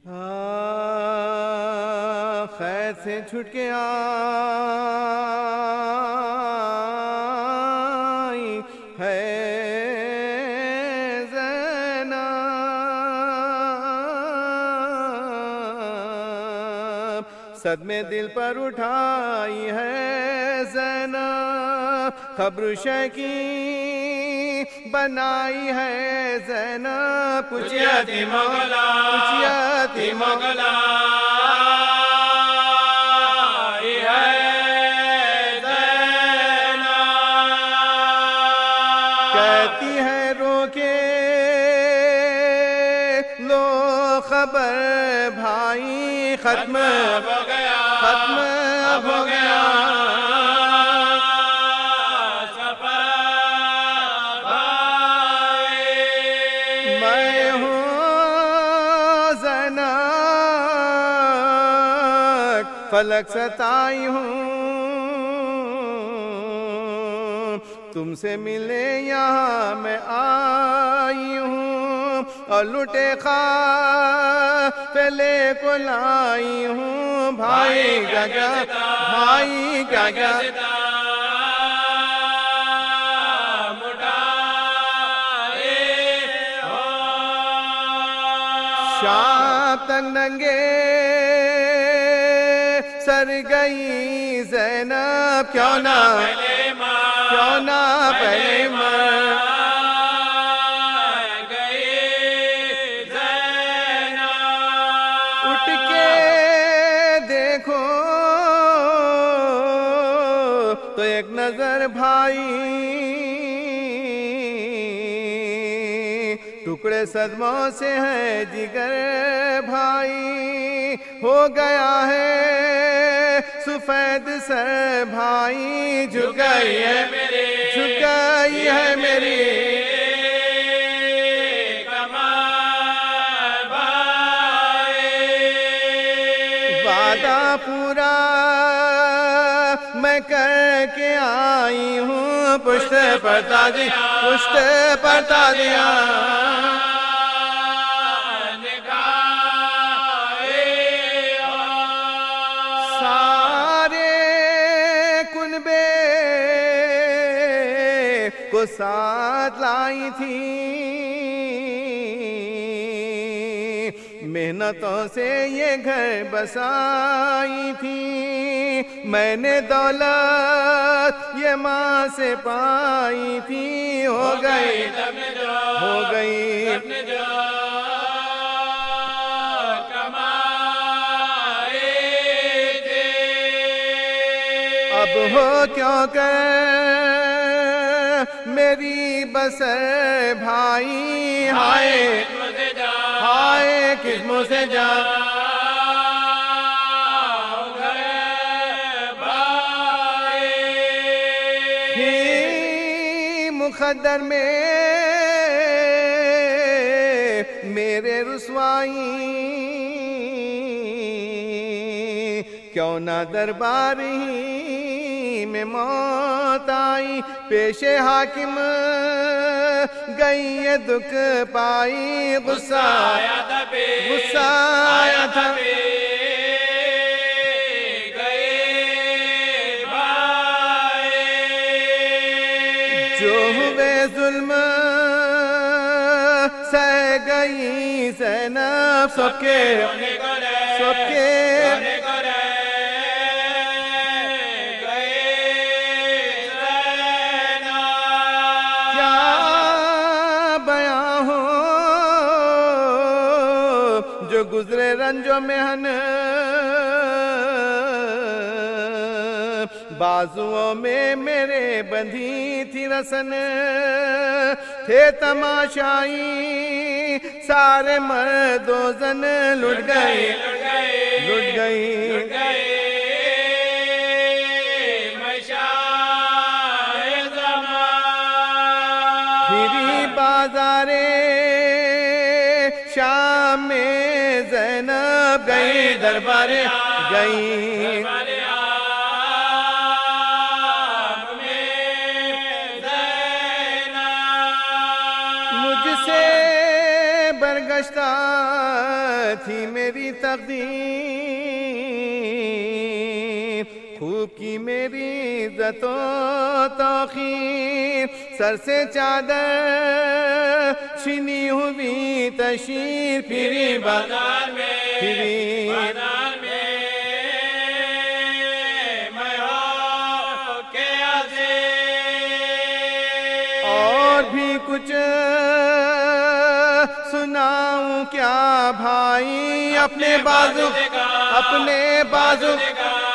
खैर से छुट के आई है ज़ैनब, सदमे दिल पर उठाई है ज़ैनब, खब्र शकी बनाई है ज़ैनब, कुछ मोगला मोगला कहती है रोके लो खबर भाई, खत्म हो गया खत्म अब हो गया सफर भाई। मैं हूँ ज़ैनब, फलक सताई हूँ, तुमसे मिले यहाँ मैं आई हूँ, और लुटे काफिले को लाई हूँ, भाई क्या भाई क्या शाम तक नंगे सर गई ज़ैनब, क्यों ना पहले मर गई ज़ैनब। उठ के देखो तो एक नजर भाई, टुकड़े सदमों से है जिगर भाई, हो गया है सफेद सर भाई, झुक गई है मेरी कमाल भाई। वादा पूरा मैं करके आई हूँ, पुष्ट पड़ता दिया को साथ लाई थी, मेहनतों से ये घर बसाई थी, मैंने दौलत ये माँ से पाई थी, हो गई अब हो क्यों कर मेरी बसर भाई, हाय किस्मों से जा मुक़द्दर में मेरे रुसवाई, क्यों ना दरबार ही में मौत आई, पेशे हाकिम गई ये दुख पाई, गुस्सा आया था जो हुए जुल्म सह गई ज़ैनब, सबके क्या बयां हो जो गुजरे रंजो मेहन, बाजुओं में मेरे बंधी थी रसन, थे तमाशाई सारे मर्दो जन, लुट गई फिरी बाजारे शाम में ज़ैनब गई, दरबारे गई मुझसे बरगश्ता थी मेरी तकदीर, खूब की मेरी इज्जतो तौखीर, सर से चादर छिनी हुई तशीर, फिरी बाजार में फिरी बाजार में मैं हो के आसे और भी कुछ सुनाऊं क्या भाई, अपने बाजू दिखा